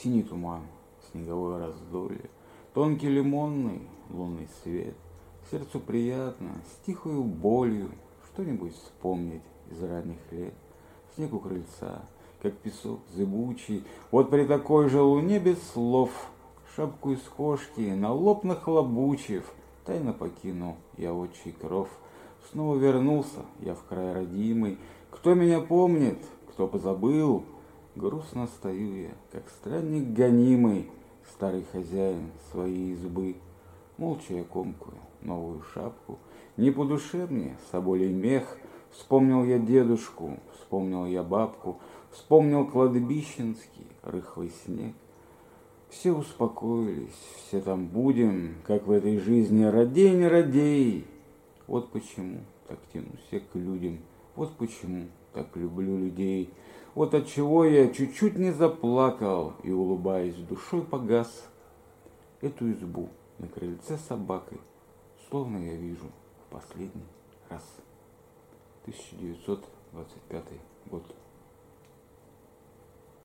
Синий туман, снеговое раздолье, тонкий лимонный лунный свет. Сердцу приятно, с тихою болью что-нибудь вспомнить из ранних лет. Снег у крыльца, как песок зыбучий, вот при такой же луне без слов, шапку из кошки на лоб нахлобучив, тайно покинул я отчий кров. Снова вернулся я в край родимый. Кто меня помнит, кто позабыл? Грустно стою я, как странник гонимый, старый хозяин своей избы. Молча я комкую новую шапку. Не по душе мне соболей мех. Вспомнил я дедушку, вспомнил я бабку, вспомнил кладбищенский рыхлый снег. Все успокоились, все там будем, как в этой жизни, радей не радей. Вот почему так тянусь я к людям, вот почему так люблю людей. Вот отчего я чуть-чуть не заплакал и, улыбаясь, душой погас. Эту избу на крыльце с собакой, словно я вижу в последний раз. 1925 год.